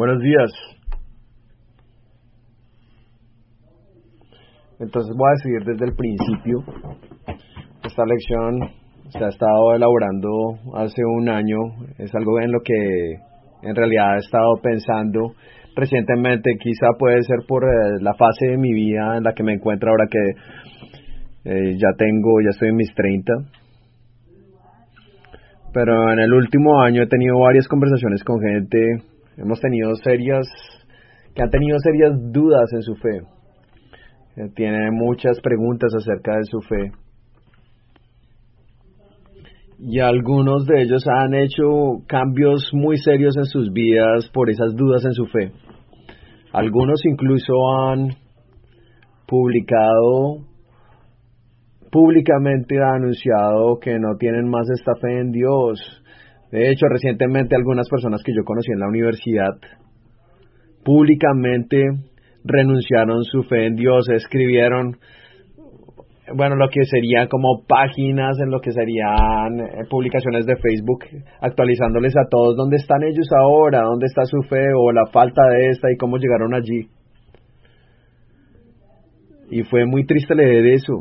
Buenos días. Entonces voy a seguir desde el principio. Esta lección se ha estado elaborando hace un año. Es algo en lo que en realidad he estado pensando recientemente. Quizá puede ser por la fase de mi vida en la que me encuentro ahora que ya estoy en mis 30. Pero en el último año he tenido varias conversaciones con gente. Hemos tenido que han tenido serias dudas en su fe. Tienen muchas preguntas acerca de su fe. Y algunos de ellos han hecho cambios muy serios en sus vidas por esas dudas en su fe. Algunos incluso han públicamente anunciado que no tienen más esta fe en Dios. De hecho, recientemente algunas personas que yo conocí en la universidad públicamente renunciaron su fe en Dios, escribieron, lo que sería como páginas en lo que serían publicaciones de Facebook, actualizándoles a todos dónde están ellos ahora, dónde está su fe o la falta de esta y cómo llegaron allí. Y fue muy triste leer eso.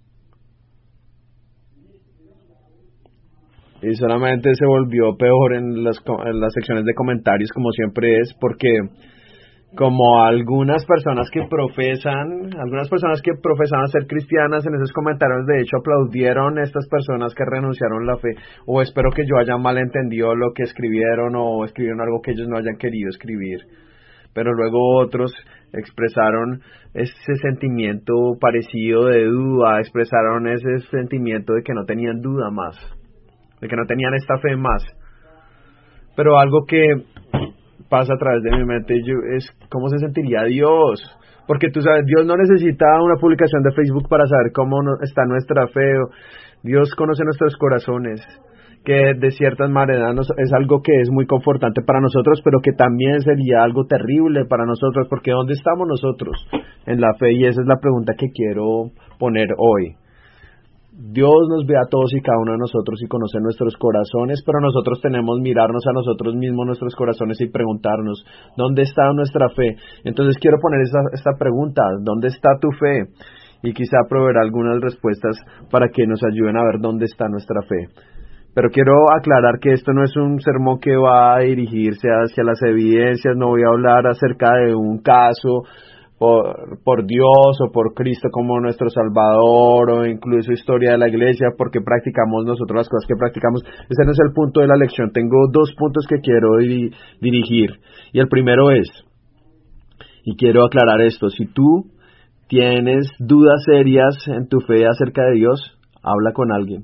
Y solamente se volvió peor en las secciones de comentarios, como siempre es, porque como algunas personas que profesan ser cristianas, en esos comentarios de hecho aplaudieron a estas personas que renunciaron la fe, o espero que yo haya malentendido lo que escribieron, o escribieron algo que ellos no hayan querido escribir. Pero luego otros expresaron ese sentimiento parecido de duda, expresaron ese sentimiento de que no tenían duda más, de que no tenían esta fe más. Pero algo que pasa a través de mi mente es cómo se sentiría Dios, porque tú sabes, Dios no necesita una publicación de Facebook para saber cómo está nuestra fe. Dios conoce nuestros corazones, que de ciertas maneras es algo que es muy confortante para nosotros, pero que también sería algo terrible para nosotros, porque ¿dónde estamos nosotros en la fe? Y esa es la pregunta que quiero poner hoy. Dios nos ve a todos y cada uno de nosotros y conoce nuestros corazones, pero nosotros tenemos que mirarnos a nosotros mismos, nuestros corazones, y preguntarnos, ¿dónde está nuestra fe? Entonces quiero poner esta pregunta, ¿dónde está tu fe? Y quizá proveer algunas respuestas para que nos ayuden a ver dónde está nuestra fe. Pero quiero aclarar que esto no es un sermón que va a dirigirse hacia las evidencias, no voy a hablar acerca de un caso por Dios o por Cristo como nuestro Salvador, o incluso historia de la iglesia, porque practicamos nosotros las cosas que practicamos. Ese no es el punto de la lección. Tengo dos puntos que quiero dirigir. Y el primero es, y quiero aclarar esto, si tú tienes dudas serias en tu fe acerca de Dios, habla con alguien.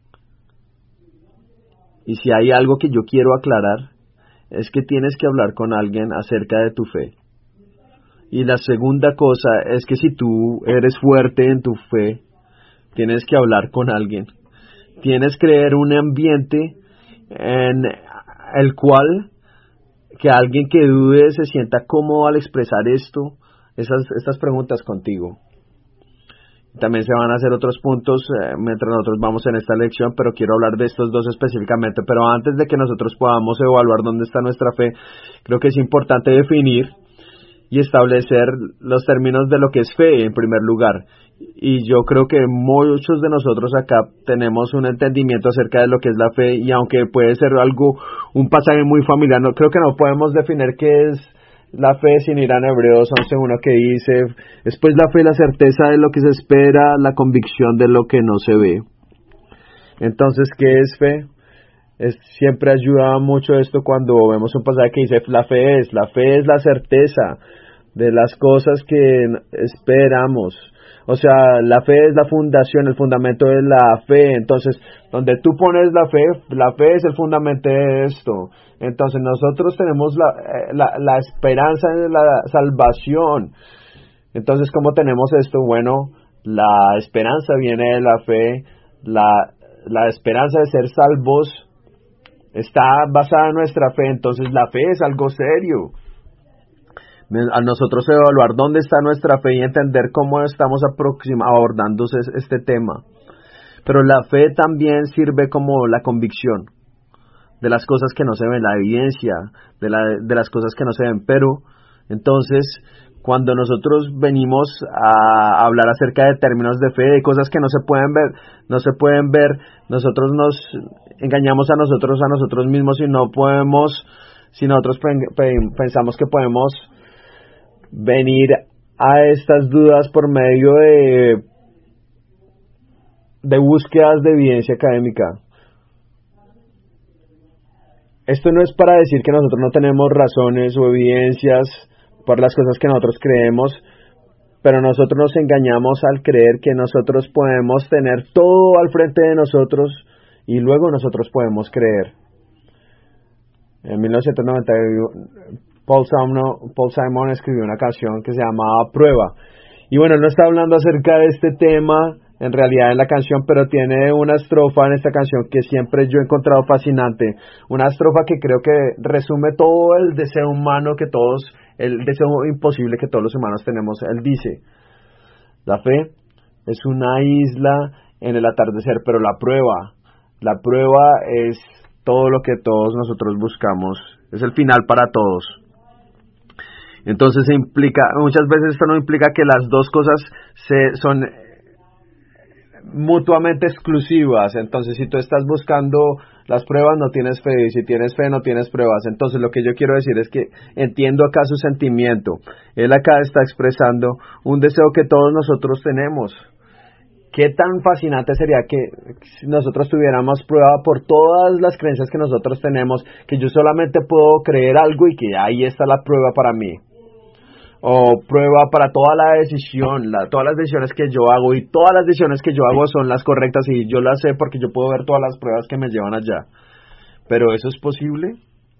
Y si hay algo que yo quiero aclarar, es que tienes que hablar con alguien acerca de tu fe. Y la segunda cosa es que si tú eres fuerte en tu fe, tienes que hablar con alguien. Tienes que crear un ambiente en el cual que alguien que dude se sienta cómodo al expresar estas preguntas contigo. También se van a hacer otros puntos mientras nosotros vamos en esta lección, pero quiero hablar de estos dos específicamente. Pero antes de que nosotros podamos evaluar dónde está nuestra fe, creo que es importante definir y establecer los términos de lo que es fe en primer lugar. Y yo creo que muchos de nosotros acá tenemos un entendimiento acerca de lo que es la fe, y aunque puede ser un pasaje muy familiar, creo que no podemos definir qué es la fe sin ir a Hebreos 11:1, que dice, después la fe, la certeza de lo que se espera, la convicción de lo que no se ve. Entonces, ¿qué es fe? Siempre ayuda mucho esto cuando vemos un pasaje que dice la fe es la certeza de las cosas que esperamos. O sea, la fe es la fundación, el fundamento de la fe. Entonces, donde tú pones la fe es el fundamento de esto. Entonces, nosotros tenemos la esperanza de la salvación. Entonces, ¿cómo tenemos esto? Bueno, la esperanza viene de la fe. La esperanza de ser salvos está basada en nuestra fe. Entonces, la fe es algo serio. A nosotros evaluar dónde está nuestra fe y entender cómo estamos abordando este tema. Pero la fe también sirve como la convicción. de las cosas que no se ven, la evidencia de las cosas que no se ven. Pero entonces, cuando nosotros venimos a hablar acerca de términos de fe, de cosas que no se pueden ver, nosotros nos engañamos a nosotros mismos y no podemos, si nosotros pensamos que podemos venir a estas dudas por medio de búsquedas de evidencia académica. Esto no es para decir que nosotros no tenemos razones o evidencias por las cosas que nosotros creemos, pero nosotros nos engañamos al creer que nosotros podemos tener todo al frente de nosotros y luego nosotros podemos creer. En 1991, Paul Simon escribió una canción que se llamaba Prueba. Y bueno, él no está hablando acerca de este tema en realidad en la canción, pero tiene una estrofa en esta canción que siempre yo he encontrado fascinante. Una estrofa que creo que resume todo el deseo humano el deseo imposible que todos los humanos tenemos. Él dice: la fe es una isla en el atardecer, pero la prueba es todo lo que todos nosotros buscamos. Es el final para todos. Entonces muchas veces esto no implica que las dos cosas son mutuamente exclusivas. Entonces, si tú estás buscando las pruebas, no tienes fe, y si tienes fe, no tienes pruebas. Entonces, lo que yo quiero decir es que entiendo acá su sentimiento. Él acá está expresando un deseo que todos nosotros tenemos. Qué tan fascinante sería que nosotros tuviéramos prueba por todas las creencias que nosotros tenemos, que yo solamente puedo creer algo y que ahí está la prueba para mí. O prueba para toda la decisión, todas las decisiones que yo hago, y todas las decisiones que yo hago son las correctas y yo las sé porque yo puedo ver todas las pruebas que me llevan allá. ¿Pero eso es posible?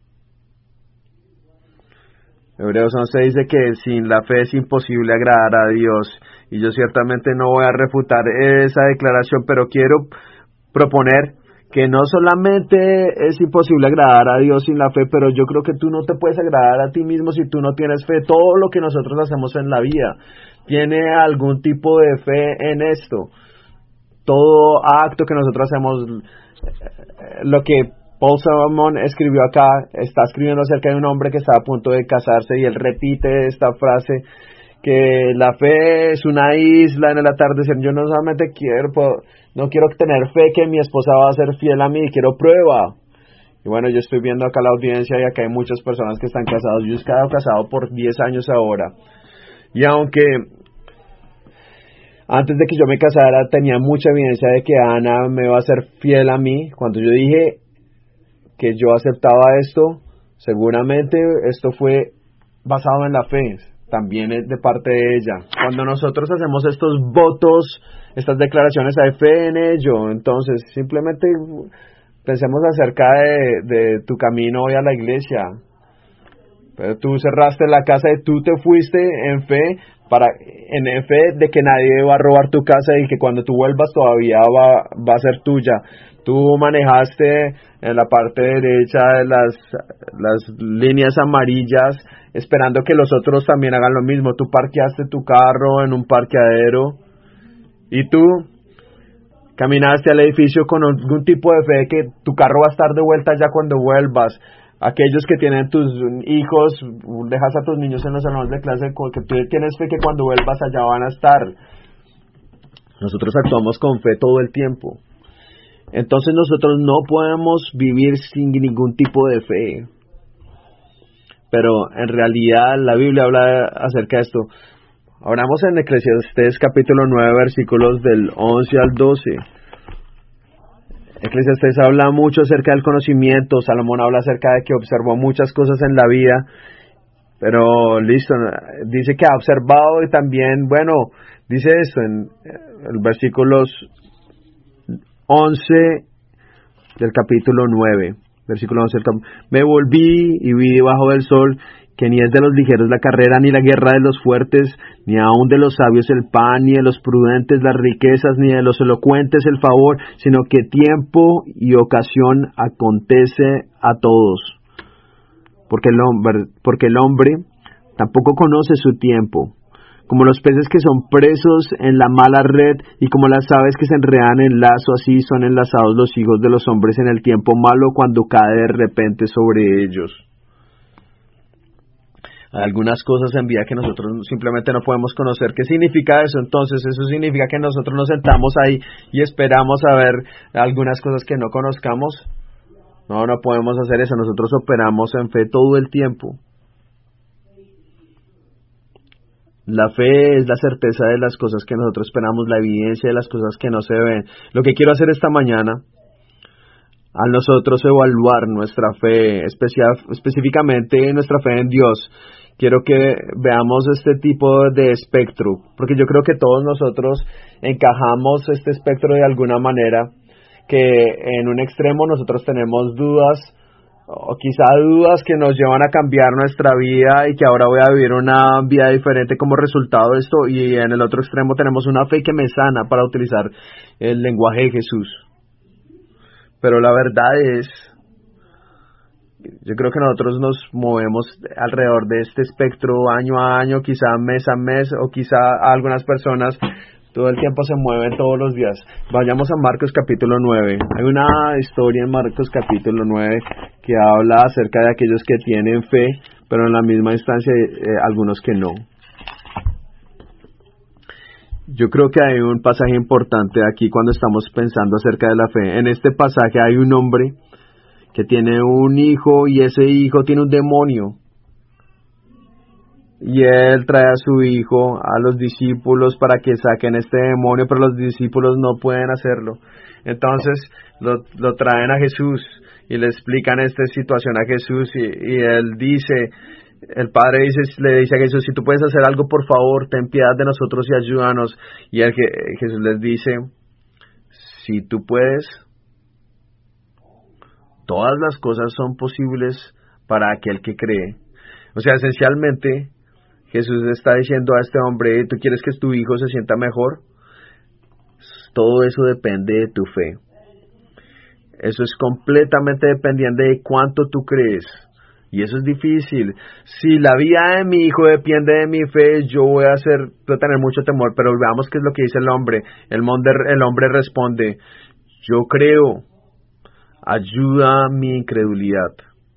Hebreos 11 dice que sin la fe es imposible agradar a Dios, y yo ciertamente no voy a refutar esa declaración, pero quiero proponer que no solamente es imposible agradar a Dios sin la fe, pero yo creo que tú no te puedes agradar a ti mismo si tú no tienes fe. Todo lo que nosotros hacemos en la vida tiene algún tipo de fe en esto. Todo acto que nosotros hacemos, lo que Paul Simon escribió acá, está escribiendo acerca de un hombre que está a punto de casarse, y él repite esta frase, que la fe es una isla en el atardecer. Yo no solamente no quiero tener fe que mi esposa va a ser fiel a mí, quiero prueba. Y bueno, yo estoy viendo acá la audiencia y acá hay muchas personas que están casados. Yo he estado casado por 10 años ahora. Y aunque antes de que yo me casara tenía mucha evidencia de que Ana me va a ser fiel a mí, cuando yo dije que yo aceptaba esto, seguramente esto fue basado en la fe. También es de parte de ella. Cuando nosotros hacemos estos votos, estas declaraciones, hay fe en ello. Entonces, simplemente pensemos acerca de tu camino hoy a la iglesia. Pero tú cerraste la casa y tú te fuiste en fe de que nadie va a robar tu casa y que cuando tú vuelvas todavía va a ser tuya. Tú manejaste en la parte derecha de las líneas amarillas, esperando que los otros también hagan lo mismo. Tú parqueaste tu carro en un parqueadero y tú caminaste al edificio con algún tipo de fe que tu carro va a estar de vuelta ya cuando vuelvas. Aquellos que tienen tus hijos, dejas a tus niños en los salones de clase, que tú tienes fe que cuando vuelvas allá van a estar. Nosotros actuamos con fe todo el tiempo. Entonces nosotros no podemos vivir sin ningún tipo de fe. Pero en realidad la Biblia habla acerca de esto. Hablamos en Eclesiastés capítulo 9, versículos del 11 al 12. Eclesiastés habla mucho acerca del conocimiento. Salomón habla acerca de que observó muchas cosas en la vida. Pero listo, dice que ha observado y también, bueno, dice esto en el versículos 11 del capítulo 9. Versículo 11. Me volví y vi debajo del sol que ni es de los ligeros la carrera, ni la guerra de los fuertes, ni aun de los sabios el pan, ni de los prudentes las riquezas, ni de los elocuentes el favor, sino que tiempo y ocasión acontece a todos. Porque el hombre tampoco conoce su tiempo. Como los peces que son presos en la mala red y como las aves que se enredan en lazo, así son enlazados los hijos de los hombres en el tiempo malo cuando cae de repente sobre ellos. Hay algunas cosas en vida que nosotros simplemente no podemos conocer. ¿Qué significa eso? Entonces, eso significa que nosotros nos sentamos ahí y esperamos a ver algunas cosas que no conozcamos. No podemos hacer eso. Nosotros operamos en fe todo el tiempo. La fe es la certeza de las cosas que nosotros esperamos, la evidencia de las cosas que no se ven. Lo que quiero hacer esta mañana, al nosotros evaluar nuestra fe, específicamente nuestra fe en Dios, quiero que veamos este tipo de espectro, porque yo creo que todos nosotros encajamos este espectro de alguna manera, que en un extremo nosotros tenemos dudas, o quizá dudas que nos llevan a cambiar nuestra vida y que ahora voy a vivir una vida diferente como resultado de esto, y en el otro extremo tenemos una fe que me sana, para utilizar el lenguaje de Jesús. Pero la verdad es, yo creo que nosotros nos movemos alrededor de este espectro año a año, quizá mes a mes, o quizá algunas personas todo el tiempo se mueven todos los días. Vayamos a Marcos capítulo 9. Hay una historia en Marcos capítulo 9 que habla acerca de aquellos que tienen fe, pero en la misma instancia algunos que no. Yo creo que hay un pasaje importante aquí cuando estamos pensando acerca de la fe. En este pasaje hay un hombre que tiene un hijo y ese hijo tiene un demonio. Y él trae a su hijo a los discípulos para que saquen este demonio, pero los discípulos no pueden hacerlo. Entonces lo traen a Jesús y le explican esta situación a Jesús y él dice, el padre le dice a Jesús, si tú puedes hacer algo, por favor, ten piedad de nosotros y ayúdanos. Y Jesús les dice, si tú puedes, todas las cosas son posibles para aquel que cree. O sea, esencialmente Jesús le está diciendo a este hombre, ¿tú quieres que tu hijo se sienta mejor? Todo eso depende de tu fe. Eso es completamente dependiente de cuánto tú crees. Y eso es difícil. Si la vida de mi hijo depende de mi fe, yo voy a tener mucho temor. Pero veamos qué es lo que dice el hombre. El hombre responde, yo creo, ayuda mi incredulidad.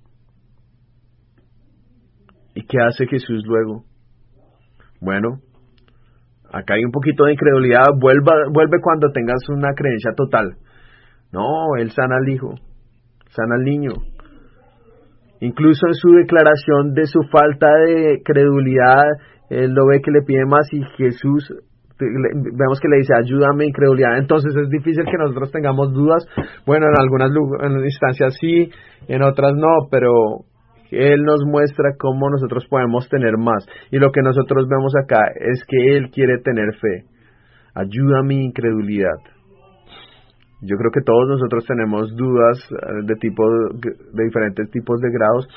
¿Y qué hace Jesús luego? Bueno, acá hay un poquito de incredulidad. Vuelve cuando tengas una creencia total. No, él sana al hijo, sana al niño. Incluso en su declaración de su falta de credulidad, él lo ve que le pide más y Jesús, vemos que le dice, ayúdame incredulidad. Entonces es difícil que nosotros tengamos dudas. Bueno, en algunas instancias sí, en otras no, pero Él nos muestra cómo nosotros podemos tener más. Y lo que nosotros vemos acá es que Él quiere tener fe. Ayuda mi incredulidad. Yo creo que todos nosotros tenemos dudas de diferentes tipos de grados.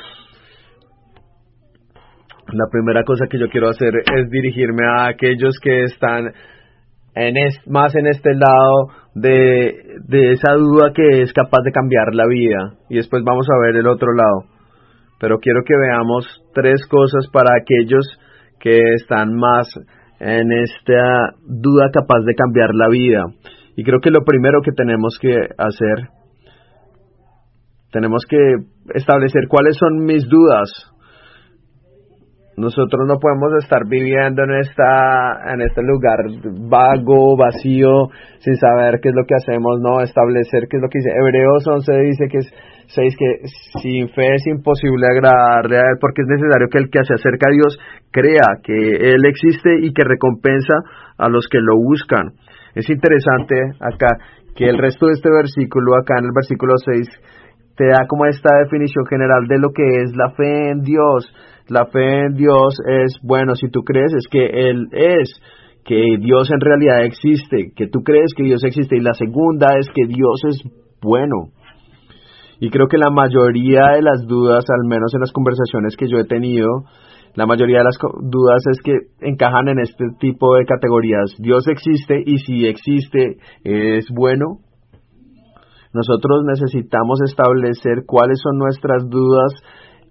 La primera cosa que yo quiero hacer es dirigirme a aquellos que están más en este lado de esa duda que es capaz de cambiar la vida. Y después vamos a ver el otro lado. Pero quiero que veamos 3 cosas para aquellos que están más en esta duda capaz de cambiar la vida. Y creo que lo primero que tenemos que hacer, tenemos que establecer cuáles son mis dudas. Nosotros no podemos estar viviendo en este lugar vago, vacío, sin saber qué es lo que hacemos, no, establecer qué es lo que dice. Hebreos 11 dice que sin fe es imposible agradarle a Él, porque es necesario que el que se acerca a Dios crea que Él existe y que recompensa a los que lo buscan. Es interesante acá que el resto de este versículo, acá en el versículo 6, te da como esta definición general de lo que es la fe en Dios. La fe en Dios es, bueno, si tú crees es que Él es, que Dios en realidad existe, que tú crees que Dios existe. Y la segunda es que Dios es bueno. Y creo que la mayoría de las dudas, al menos en las conversaciones que yo he tenido, la mayoría de las dudas es que encajan en este tipo de categorías. Dios existe y si existe es bueno. Nosotros necesitamos establecer cuáles son nuestras dudas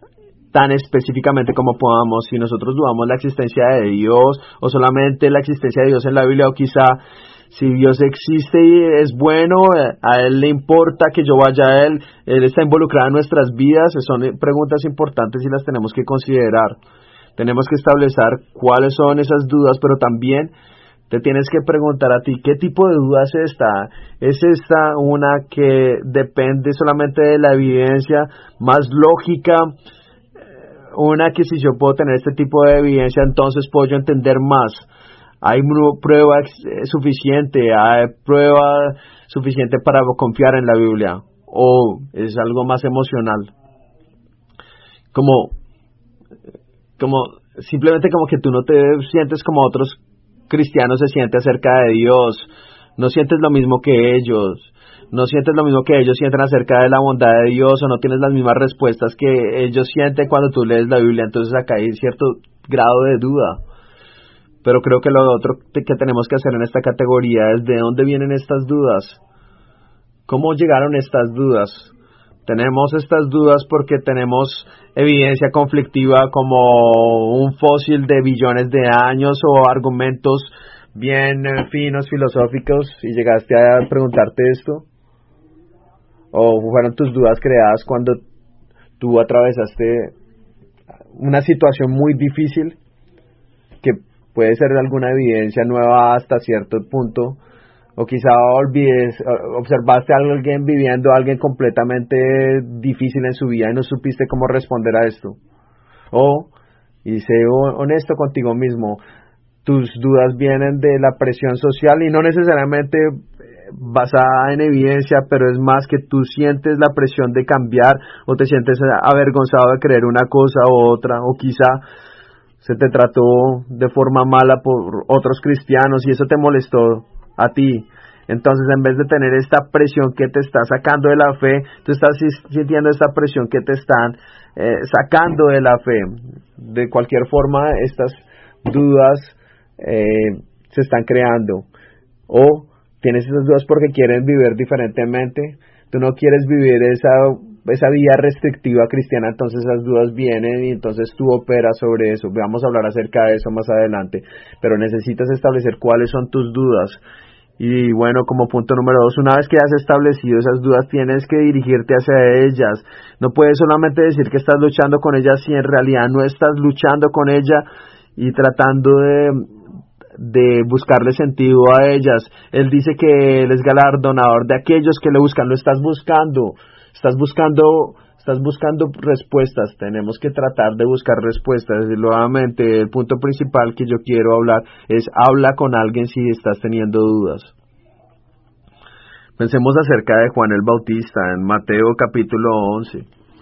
tan específicamente como podamos. Si nosotros dudamos la existencia de Dios, o solamente la existencia de Dios en la Biblia, o quizá si Dios existe y es bueno, a Él le importa que yo vaya a Él está involucrado en nuestras vidas. Son preguntas importantes y las tenemos que considerar. Tenemos que establecer cuáles son esas dudas, pero también te tienes que preguntar a ti, ¿qué tipo de duda es esta? ¿Es esta una que depende solamente de la evidencia más lógica? Una que si yo puedo tener este tipo de evidencia, entonces puedo yo entender más. ¿Hay prueba suficiente? ¿Hay prueba suficiente para confiar en la Biblia? ¿O es algo más emocional? Como simplemente como que tú no te sientes como otros cristianos se sienten acerca de Dios. No sientes lo mismo que ellos. No sientes lo mismo que ellos sienten acerca de la bondad de Dios, o no tienes las mismas respuestas que ellos sienten cuando tú lees la Biblia. Entonces acá hay cierto grado de duda. Pero creo que lo otro que tenemos que hacer en esta categoría es de dónde vienen estas dudas. ¿Cómo llegaron estas dudas? Tenemos estas dudas porque tenemos evidencia conflictiva como un fósil de billones de años, o argumentos bien finos, filosóficos, y llegaste a preguntarte esto. ¿O fueron tus dudas creadas cuando tú atravesaste una situación muy difícil que puede ser alguna evidencia nueva hasta cierto punto? O quizá observaste a alguien viviendo alguien completamente difícil en su vida y no supiste cómo responder a esto. Y sé honesto contigo mismo, tus dudas vienen de la presión social y no necesariamente basada en evidencia, pero es más que tú sientes la presión de cambiar, o te sientes avergonzado de creer una cosa u otra, o quizá se te trató de forma mala por otros cristianos y eso te molestó a ti. Entonces, en vez de tener esta presión que te está sacando de la fe, tú estás sintiendo esta presión que te están sacando de la fe. De cualquier forma, estas dudas se están creando. O tienes esas dudas porque quieres vivir diferentemente. Tú no quieres vivir esa vida restrictiva cristiana, entonces esas dudas vienen y entonces tú operas sobre eso. Vamos a hablar acerca de eso más adelante, pero necesitas establecer cuáles son tus dudas. Y bueno, como punto número 2, una vez que has establecido esas dudas, tienes que dirigirte hacia ellas. No puedes solamente decir que estás luchando con ellas si en realidad no estás luchando con ella y tratando de buscarle sentido a ellas. Él dice que Él es galardonador de aquellos que le buscan. Lo estás buscando. Estás buscando respuestas. Tenemos que tratar de buscar respuestas. Y nuevamente, el punto principal que yo quiero hablar es: habla con alguien si estás teniendo dudas. Pensemos acerca de Juan el Bautista en Mateo capítulo 11.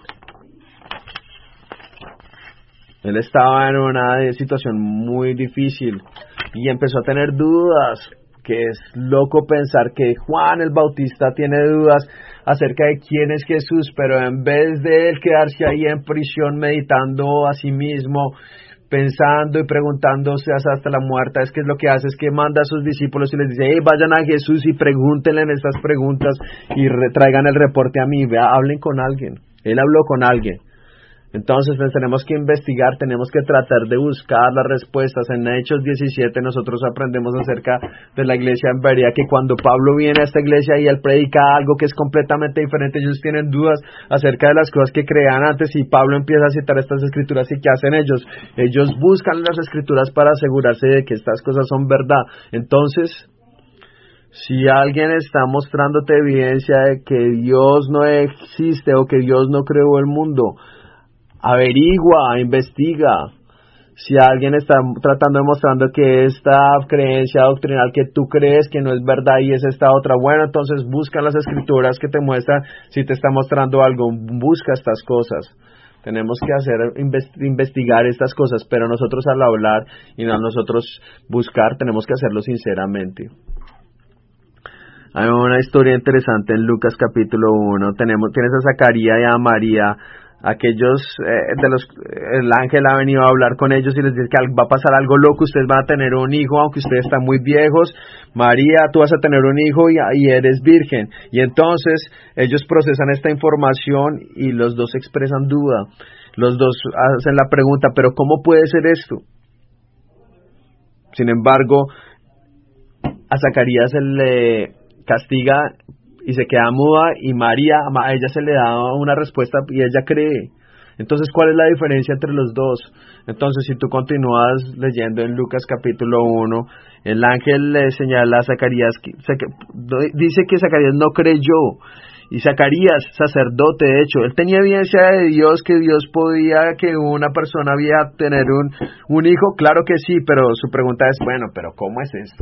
Él estaba en una situación muy difícil y empezó a tener dudas. Que es loco pensar que Juan el Bautista tiene dudas acerca de quién es Jesús, pero en vez de él quedarse ahí en prisión meditando a sí mismo, pensando y preguntándose hasta la muerte, es que lo que hace es que manda a sus discípulos y les dice: hey, vayan a Jesús y pregúntenle en estas preguntas y traigan el reporte a mí. Hablen con alguien. Él habló con alguien. Entonces tenemos que investigar, tenemos que tratar de buscar las respuestas. En Hechos 17 nosotros aprendemos acerca de la iglesia en Berea, que cuando Pablo viene a esta iglesia y él predica algo que es completamente diferente, ellos tienen dudas acerca de las cosas que creían antes, y Pablo empieza a citar estas escrituras. ¿Y qué hacen ellos? Ellos buscan las escrituras para asegurarse de que estas cosas son verdad. Entonces, si alguien está mostrándote evidencia de que Dios no existe o que Dios no creó el mundo, averigua, investiga. Si alguien está tratando de mostrando que esta creencia doctrinal que tú crees que no es verdad y es esta otra, bueno, entonces busca las escrituras que te muestran si te está mostrando algo. Busca estas cosas. Tenemos que investigar estas cosas, pero nosotros al hablar y a nosotros buscar, tenemos que hacerlo sinceramente. Hay una historia interesante en Lucas capítulo 1. Tienes a Zacarías y a María. Aquellos el ángel ha venido a hablar con ellos y les dice que va a pasar algo loco. Ustedes van a tener un hijo, aunque ustedes están muy viejos. María, tú vas a tener un hijo y eres virgen. Y entonces ellos procesan esta información y los dos expresan duda. Los dos hacen la pregunta, pero ¿cómo puede ser esto? Sin embargo, a Zacarías se le castiga y se queda muda, y María, a ella se le da una respuesta y ella cree. Entonces, ¿cuál es la diferencia entre los dos? Entonces, si tú continúas leyendo en Lucas capítulo 1, el ángel le señala a Zacarías, dice que Zacarías no creyó. Y Zacarías, sacerdote, de hecho, él tenía evidencia de Dios, que Dios podía que una persona había tener un hijo, claro que sí, pero su pregunta es, bueno, pero ¿cómo es esto?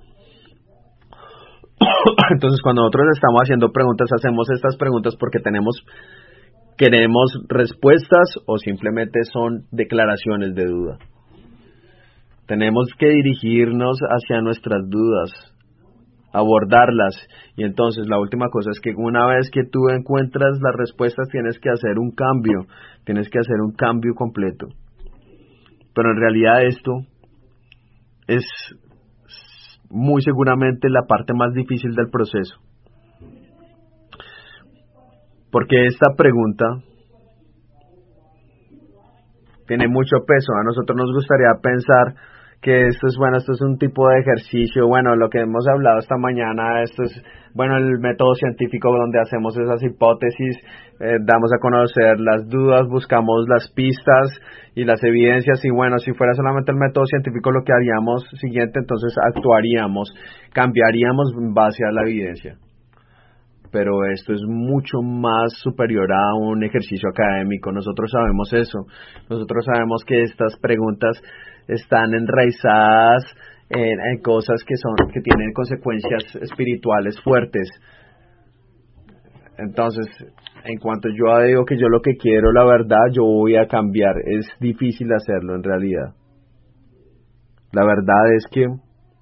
Entonces, cuando nosotros estamos haciendo preguntas, hacemos estas preguntas porque queremos respuestas o simplemente son declaraciones de duda. Tenemos que dirigirnos hacia nuestras dudas, abordarlas, y entonces la última cosa es que una vez que tú encuentras las respuestas tienes que hacer un cambio completo. Pero en realidad esto es muy seguramente la parte más difícil del proceso, porque esta pregunta tiene mucho peso. A nosotros nos gustaría pensar que esto es un tipo de ejercicio, lo que hemos hablado esta mañana, esto es, el método científico donde hacemos esas hipótesis, damos a conocer las dudas, buscamos las pistas y las evidencias, y si fuera solamente el método científico lo que haríamos siguiente, entonces actuaríamos, cambiaríamos en base a la evidencia. Pero esto es mucho más superior a un ejercicio académico. Nosotros sabemos eso. Nosotros sabemos que estas preguntas están enraizadas en cosas que tienen consecuencias espirituales fuertes. Entonces, en cuanto yo digo que yo lo que quiero, la verdad, yo voy a cambiar. Es difícil hacerlo en realidad. La verdad es que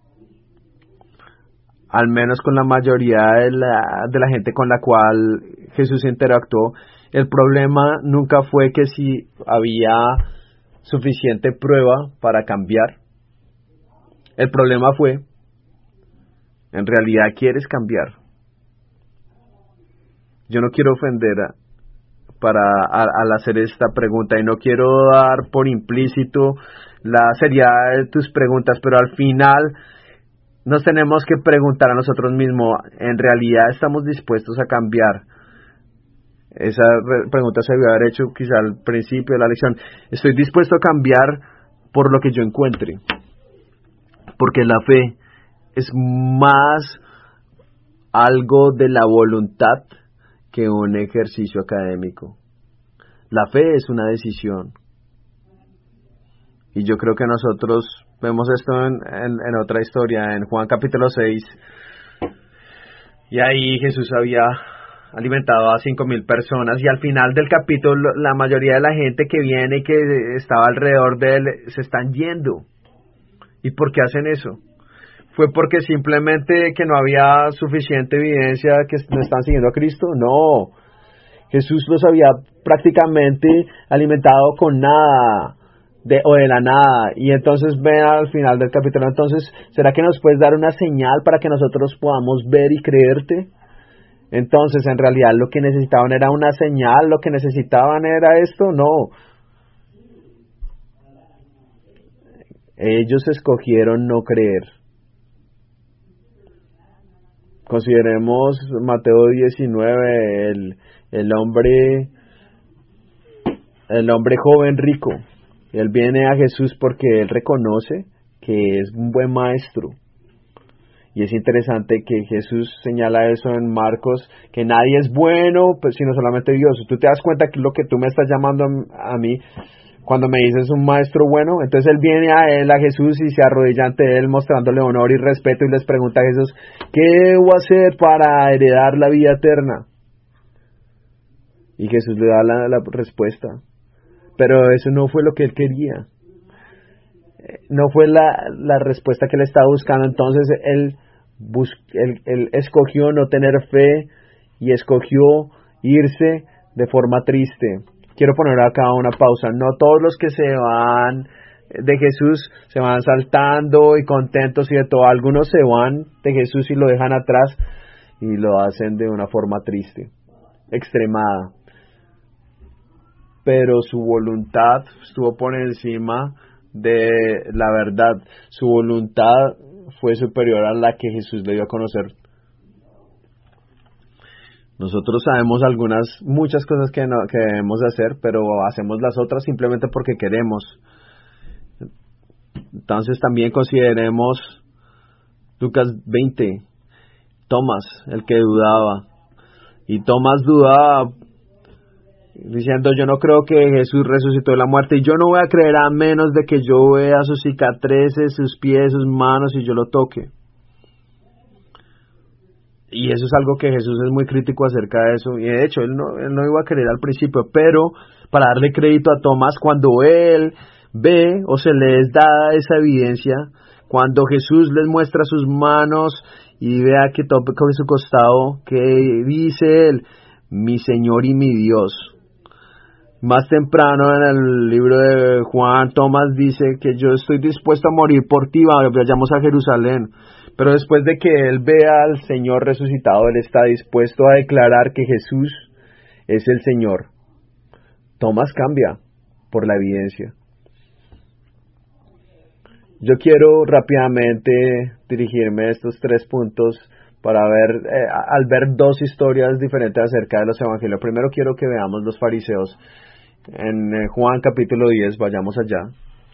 al menos con la mayoría de la gente con la cual Jesús interactuó, el problema nunca fue que si había suficiente prueba para cambiar. El problema fue, en realidad quieres cambiar. Yo no quiero ofender al hacer esta pregunta, y no quiero dar por implícito la seriedad de tus preguntas, pero al final nos tenemos que preguntar a nosotros mismos, ¿en realidad estamos dispuestos a cambiar? Esa pregunta se debió haber hecho quizá al principio de la lección. ¿Estoy dispuesto a cambiar por lo que yo encuentre? Porque la fe es más algo de la voluntad que un ejercicio académico. La fe es una decisión. Y yo creo que nosotros vemos esto en otra historia, en Juan capítulo 6. Y ahí Jesús había alimentado a 5,000 personas. Y al final del capítulo, la mayoría de la gente que viene y que estaba alrededor de él se están yendo. ¿Y por qué hacen eso? ¿Fue porque simplemente que no había suficiente evidencia que no están siguiendo a Cristo? No. Jesús los había prácticamente alimentado con nada. De la nada. Y entonces ven al final del capítulo, entonces, ¿será que nos puedes dar una señal para que nosotros podamos ver y creerte? Entonces, en realidad lo que necesitaban era una señal, lo que necesitaban era esto, no. Ellos escogieron no creer. Consideremos Mateo 19, el hombre joven rico. Él viene a Jesús porque él reconoce que es un buen maestro. Y es interesante que Jesús señala eso en Marcos, que nadie es bueno, pues, sino solamente Dios. Tú te das cuenta que lo que tú me estás llamando a mí, cuando me dices un maestro bueno, entonces él viene a Jesús y se arrodilla ante él mostrándole honor y respeto, y les pregunta a Jesús, ¿qué debo hacer para heredar la vida eterna? Y Jesús le da la respuesta. Pero eso no fue lo que él quería. No fue la respuesta que él estaba buscando. Entonces él escogió no tener fe y escogió irse de forma triste. Quiero poner acá una pausa. No todos los que se van de Jesús se van saltando y contentos y de todo. Algunos se van de Jesús y lo dejan atrás y lo hacen de una forma triste, extremada. pero su voluntad estuvo por encima de la verdad. Su voluntad fue superior a la que Jesús le dio a conocer. Nosotros sabemos muchas cosas que debemos hacer, pero hacemos las otras simplemente porque queremos. Entonces también consideremos Lucas 20, Tomás, el que dudaba. Y Tomás dudaba diciendo: yo no creo que Jesús resucitó de la muerte, y yo no voy a creer a menos de que yo vea sus cicatrices, sus pies, sus manos, y yo lo toque. Y eso es algo que Jesús es muy crítico acerca de eso. Y de hecho, él no iba a creer al principio, pero para darle crédito a Tomás, cuando él ve o se le es dada esa evidencia, cuando Jesús les muestra sus manos y vea que toca con su costado, que dice él: mi Señor y mi Dios. Más temprano en el libro de Juan, Tomás dice que yo estoy dispuesto a morir por ti, vayamos a Jerusalén. Pero después de que él vea al Señor resucitado, él está dispuesto a declarar que Jesús es el Señor. Tomás cambia por la evidencia. Yo quiero rápidamente dirigirme a estos 3 puntos para ver, al ver 2 historias diferentes acerca de los evangelios. Primero quiero que veamos los fariseos. En Juan capítulo 10, vayamos allá.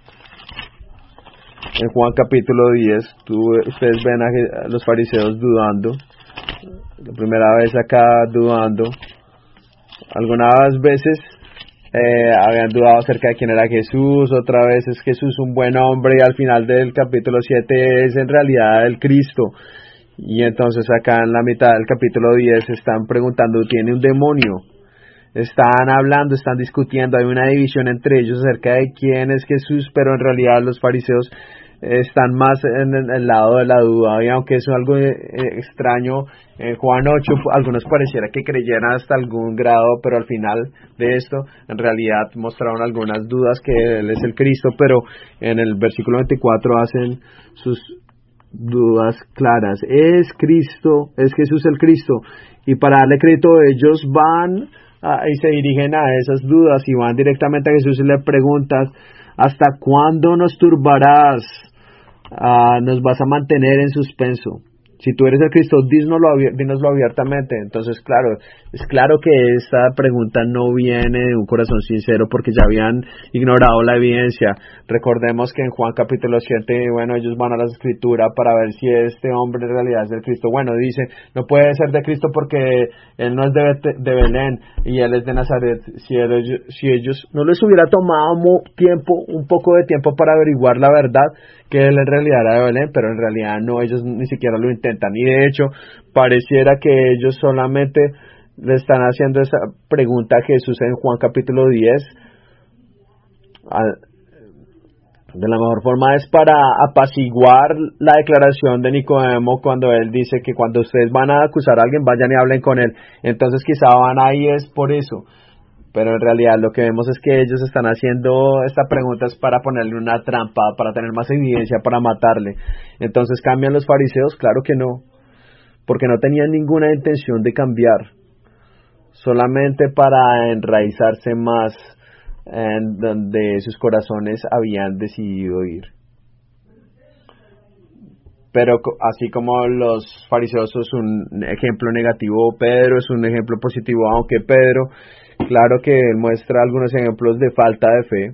En Juan capítulo 10, ustedes ven a los fariseos dudando. La primera vez acá dudando. Algunas veces habían dudado acerca de quién era Jesús. Otra vez es Jesús un buen hombre, y al final del capítulo 7 es en realidad el Cristo. Y entonces acá en la mitad del capítulo 10 están preguntando: ¿tiene un demonio? Están hablando, están discutiendo, hay una división entre ellos acerca de quién es Jesús, pero en realidad los fariseos están más en el lado de la duda. Y aunque eso es algo extraño, en Juan 8 algunos pareciera que creyeran hasta algún grado, pero al final de esto en realidad mostraron algunas dudas que Él es el Cristo, pero en el versículo 24 hacen sus dudas claras: es Cristo, es Jesús el Cristo. Y para darle crédito, ellos van y se dirigen a esas dudas y van directamente a Jesús y le preguntan: ¿hasta cuándo nos turbarás? ¿Nos vas a mantener en suspenso? Si tú eres el Cristo, dínoslo abiertamente. Entonces, claro, es claro que esta pregunta no viene de un corazón sincero, porque ya habían ignorado la evidencia. Recordemos que en Juan capítulo 7, ellos van a la Escritura para ver si este hombre en realidad es del Cristo. Dice, no puede ser de Cristo porque él no es de Belén y él es de Nazaret. Si ellos no les hubiera tomado un poco de tiempo para averiguar la verdad, que él en realidad era de Belén, pero en realidad no, ellos ni siquiera lo intentan. Y de hecho, pareciera que ellos solamente le están haciendo esa pregunta a Jesús en Juan capítulo 10. De la mejor forma es para apaciguar la declaración de Nicodemo cuando él dice que cuando ustedes van a acusar a alguien, vayan y hablen con él. Entonces quizá van ahí es por eso. Pero en realidad lo que vemos es que ellos están haciendo esta pregunta es para ponerle una trampa, para tener más evidencia, para matarle. Entonces, ¿cambian los fariseos? Claro que no, porque no tenían ninguna intención de cambiar, solamente para enraizarse más en donde sus corazones habían decidido ir. Pero así como los fariseos es un ejemplo negativo, Pedro es un ejemplo positivo, aunque Pedro, claro que él muestra algunos ejemplos de falta de fe.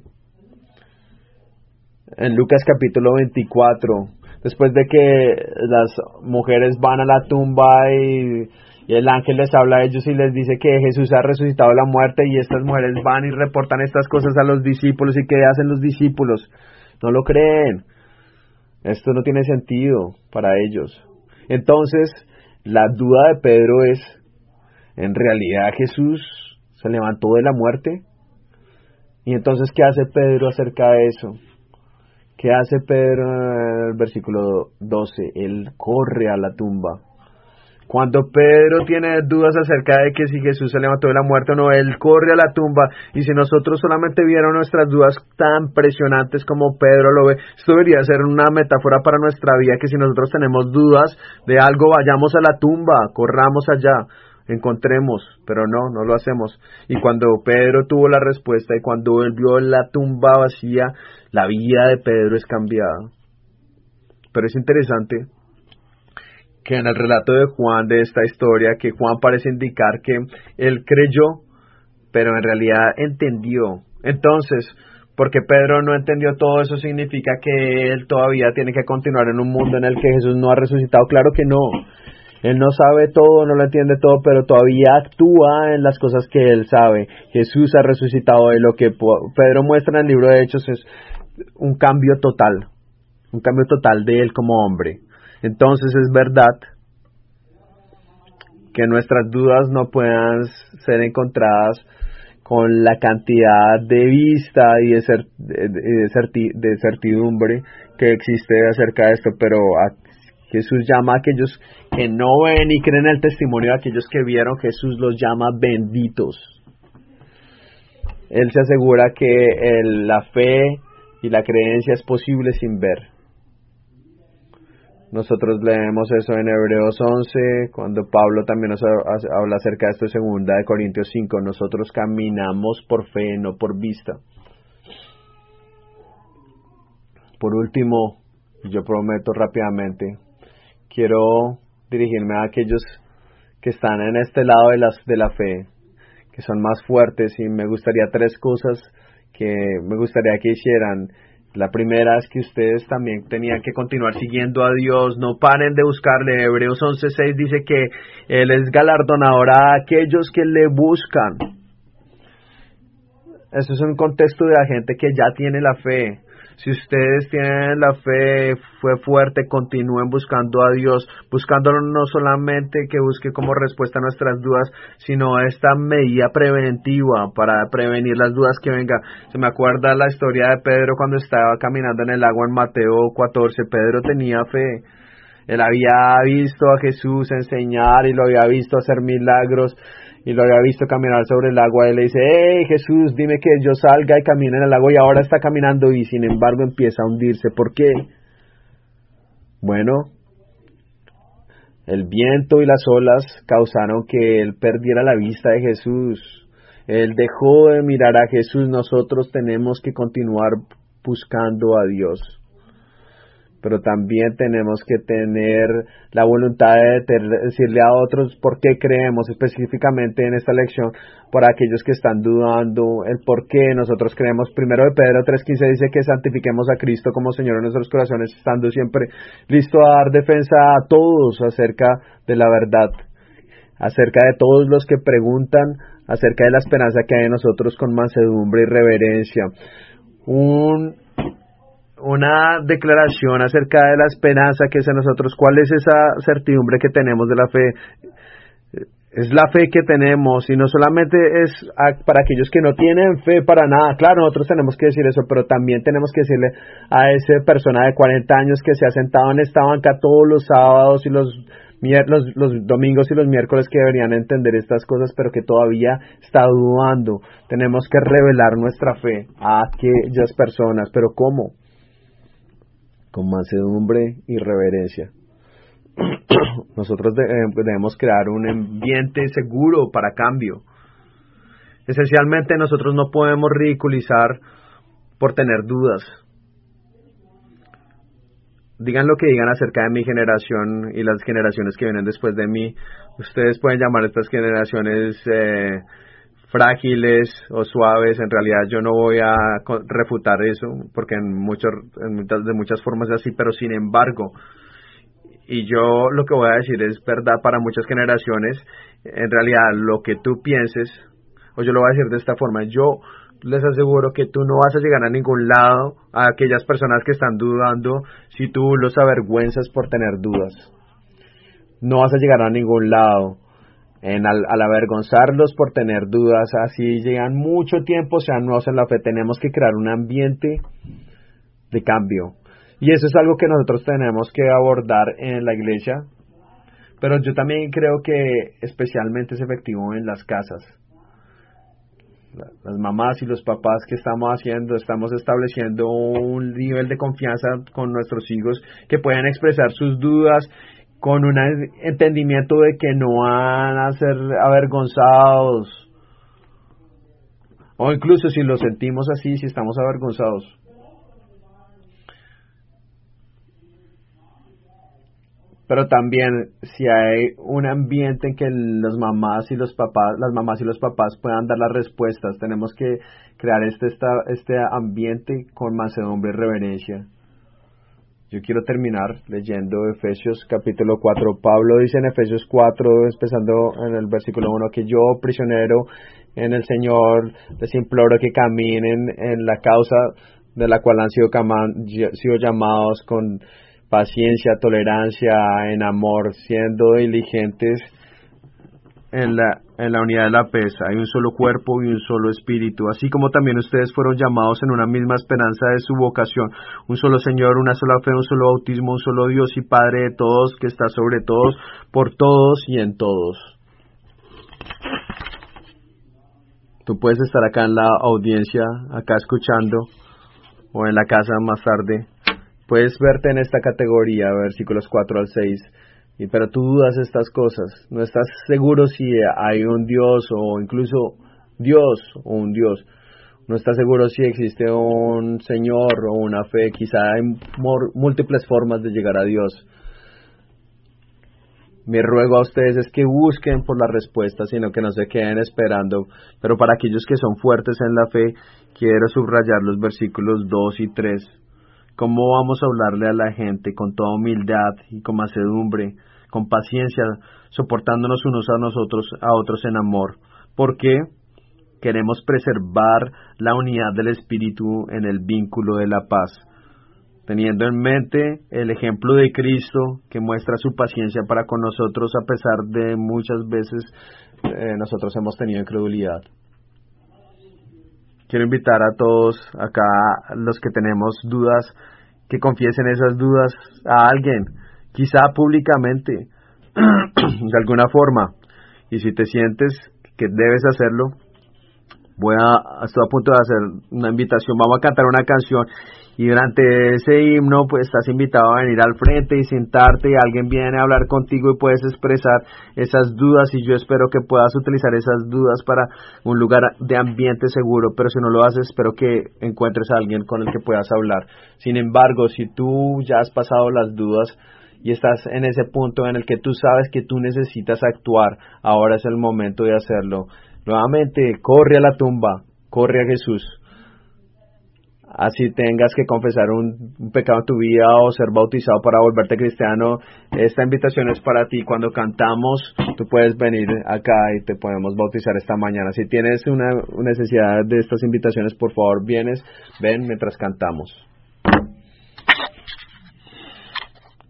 En Lucas capítulo 24, después de que las mujeres van a la tumba y el ángel les habla a ellos y les dice que Jesús ha resucitado de la muerte, y estas mujeres van y reportan estas cosas a los discípulos. ¿Y qué hacen los discípulos? No lo creen. Esto no tiene sentido para ellos. Entonces, la duda de Pedro es: ¿en realidad Jesús se levantó de la muerte? Y entonces, ¿qué hace Pedro acerca de eso? ¿Qué hace Pedro en el versículo 12? Él corre a la tumba. Cuando Pedro tiene dudas acerca de que si Jesús se levantó de la muerte o no, él corre a la tumba. Y si nosotros solamente viéramos nuestras dudas tan presionantes como Pedro lo ve, esto debería ser una metáfora para nuestra vida, que si nosotros tenemos dudas de algo, vayamos a la tumba, corramos allá. encontremos, pero no lo hacemos. Y cuando Pedro tuvo la respuesta y cuando él vio la tumba vacía, la vida de Pedro es cambiada. Pero es interesante que en el relato de Juan de esta historia, que Juan parece indicar que él creyó, pero en realidad entendió. Entonces, porque Pedro no entendió todo eso, significa que él todavía tiene que continuar en un mundo en el que Jesús no ha resucitado. Claro que no. Él no sabe todo, no lo entiende todo, pero todavía actúa en las cosas que él sabe. Jesús ha resucitado, y lo que Pedro muestra en el libro de Hechos es un cambio total de él como hombre. Entonces es verdad que nuestras dudas no puedan ser encontradas con la cantidad de vista y de certidumbre que existe acerca de esto, pero Jesús llama a aquellos que no ven y creen el testimonio de aquellos que vieron. Jesús los llama benditos. Él se asegura que la fe y la creencia es posible sin ver. Nosotros leemos eso en Hebreos 11, cuando Pablo también nos habla acerca de esto en 2 Corintios 5. Nosotros caminamos por fe, no por vista. Por último, yo prometo rápidamente, quiero dirigirme a aquellos que están en este lado de la fe, que son más fuertes, y me gustaría 3 cosas que me gustaría que hicieran. La primera es que ustedes también tenían que continuar siguiendo a Dios, no paren de buscarle. Hebreos 11:6 dice que Él es galardonador a aquellos que le buscan. Eso es un contexto de la gente que ya tiene la fe. Si ustedes tienen la fe, fue fuerte, continúen buscando a Dios, buscándolo no solamente que busque como respuesta a nuestras dudas, sino esta medida preventiva para prevenir las dudas que vengan. Se me acuerda la historia de Pedro cuando estaba caminando en el agua en Mateo 14. Pedro tenía fe. Él había visto a Jesús enseñar y lo había visto hacer milagros y lo había visto caminar sobre el agua. Él le dice: hey Jesús, dime que yo salga y camine en el agua, y ahora está caminando y sin embargo empieza a hundirse. ¿Por qué? Bueno, el viento y las olas causaron que él perdiera la vista de Jesús. Él dejó de mirar a Jesús. Nosotros tenemos que continuar buscando a Dios, pero también tenemos que tener la voluntad de decirle a otros por qué creemos, específicamente en esta lección, por aquellos que están dudando el por qué nosotros creemos. Primero de Pedro 3:15 dice que santifiquemos a Cristo como Señor en nuestros corazones, estando siempre listo a dar defensa a todos acerca de la verdad, acerca de todos los que preguntan, acerca de la esperanza que hay en nosotros, con mansedumbre y reverencia. Una declaración acerca de la esperanza que es en nosotros. ¿Cuál es esa certidumbre que tenemos de la fe? Es la fe que tenemos, y no solamente es para aquellos que no tienen fe para nada. Claro, nosotros tenemos que decir eso, pero también tenemos que decirle a esa persona de 40 años que se ha sentado en esta banca todos los sábados y los domingos y los miércoles, que deberían entender estas cosas, pero que todavía está dudando. Tenemos que revelar nuestra fe a aquellas personas. ¿Pero cómo? Con mansedumbre y reverencia. Nosotros debemos crear un ambiente seguro para cambio. Esencialmente, nosotros no podemos ridiculizar por tener dudas. Digan lo que digan acerca de mi generación y las generaciones que vienen después de mí. Ustedes pueden llamar a estas generaciones frágiles o suaves. En realidad yo no voy a refutar eso, porque de muchas formas es así, pero sin embargo, y yo lo que voy a decir es verdad para muchas generaciones. En realidad, lo que tú pienses, o yo lo voy a decir de esta forma, yo les aseguro que tú no vas a llegar a ningún lado, a aquellas personas que están dudando, si tú los avergüenzas por tener dudas. No vas a llegar a ningún lado. Al avergonzarlos por tener dudas, así llegan mucho tiempo, sean nuevos en la fe. Tenemos que crear un ambiente de cambio, y eso es algo que nosotros tenemos que abordar en la iglesia, pero yo también creo que especialmente es efectivo en las casas. Las mamás y los papás, que estamos estableciendo un nivel de confianza con nuestros hijos, que pueden expresar sus dudas con un entendimiento de que no van a ser avergonzados, o incluso si lo sentimos así, si estamos avergonzados. Pero también si hay un ambiente en que las mamás y los papás puedan dar las respuestas, tenemos que crear este ambiente con mansedumbre y reverencia. Yo quiero terminar leyendo Efesios capítulo 4. Pablo dice en Efesios 4, empezando en el versículo 1, que yo, prisionero en el Señor, les imploro que caminen en la causa de la cual han sido llamados con paciencia, tolerancia, en amor, siendo diligentes en la unidad de la paz. Hay un solo cuerpo y un solo espíritu, así como también ustedes fueron llamados en una misma esperanza de su vocación, un solo Señor, una sola fe, un solo bautismo, un solo Dios y Padre de todos, que está sobre todos, por todos y en todos. Tú puedes estar acá en la audiencia, acá escuchando, o en la casa más tarde. Puedes verte en esta categoría, versículos 4 al 6. Pero tú dudas estas cosas, no estás seguro si hay un Dios o incluso Dios o un Dios, no estás seguro si existe un Señor o una fe, quizá hay múltiples formas de llegar a Dios. Mi ruego a ustedes es que busquen por las respuestas, sino que no se queden esperando. Pero para aquellos que son fuertes en la fe, quiero subrayar los versículos 2 y 3. ¿Cómo vamos a hablarle a la gente con toda humildad y con mansedumbre, con paciencia, soportándonos unos a otros en amor? Porque queremos preservar la unidad del Espíritu en el vínculo de la paz, teniendo en mente el ejemplo de Cristo que muestra su paciencia para con nosotros a pesar de muchas veces nosotros hemos tenido incredulidad. Quiero invitar a todos acá, los que tenemos dudas, que confiesen esas dudas a alguien, quizá públicamente, de alguna forma. Y si te sientes que debes hacerlo, estoy a punto de hacer una invitación. Vamos a cantar una canción y durante ese himno pues estás invitado a venir al frente y sentarte, y alguien viene a hablar contigo y puedes expresar esas dudas, y yo espero que puedas utilizar esas dudas para un lugar de ambiente seguro. Pero si no lo haces, espero que encuentres a alguien con el que puedas hablar. Sin embargo, si tú ya has pasado las dudas y estás en ese punto en el que tú sabes que tú necesitas actuar, ahora es el momento de hacerlo. Nuevamente, corre a la tumba, corre a Jesús. Así tengas que confesar un pecado en tu vida o ser bautizado para volverte cristiano, esta invitación es para ti. Cuando cantamos, tú puedes venir acá y te podemos bautizar esta mañana. Si tienes una necesidad de estas invitaciones, por favor, ven mientras cantamos.